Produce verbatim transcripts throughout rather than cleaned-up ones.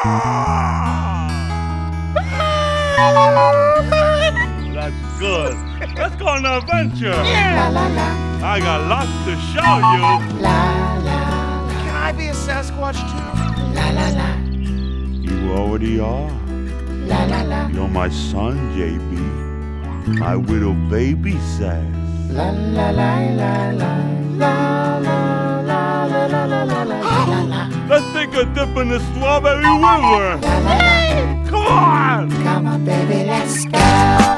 That's good. Let's go on an adventure. La la la. I got lots to show you. La la la. Can I be a Sasquatch too? La la la. You already are. La la la. You're my son, J B. My little baby says. La la la la la la la la la la la la la la. Let's take a dip in the strawberry river. La la la. Come on. Come on, baby, let's go.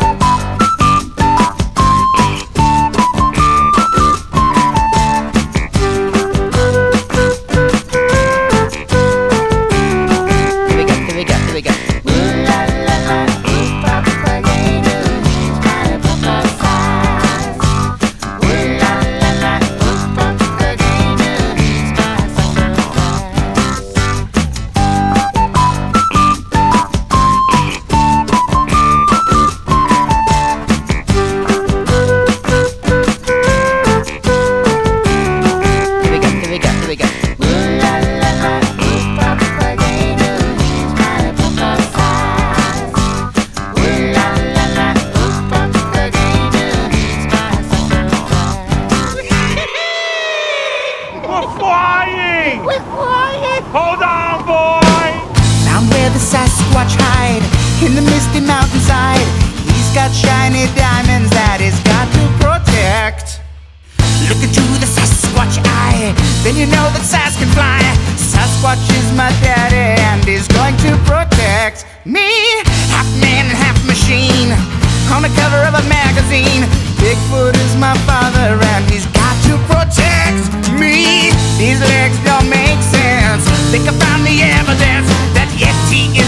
Hold on, boy! Found where the Sasquatch hide in the misty mountainside. He's got shiny diamonds that he's got to protect. Look into the Sasquatch eye, then you know that Sas can fly. Sasquatch is my daddy and he's going to protect me. Half man and half machine on the cover of a magazine. Bigfoot is my father and he's got to protect me. These legs don't make sense. Think I found the evidence that Yeti is